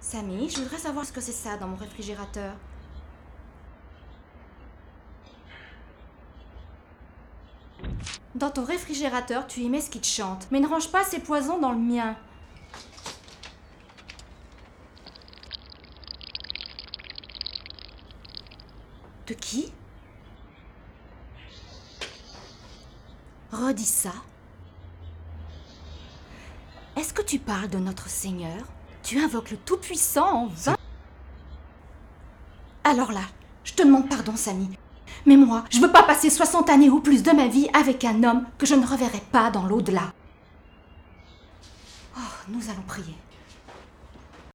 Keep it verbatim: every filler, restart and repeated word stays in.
Samy, je voudrais savoir ce que c'est ça dans mon réfrigérateur. Dans ton réfrigérateur, tu y mets ce qui te chante. Mais ne range pas ces poisons dans le mien. De qui? Redis ça. Est-ce que tu parles de notre Seigneur? Tu invoques le Tout-Puissant en vain? Alors là, je te demande pardon, Samy. Mais moi, je veux pas passer soixante années ou plus de ma vie avec un homme que je ne reverrai pas dans l'au-delà. Oh, nous allons prier.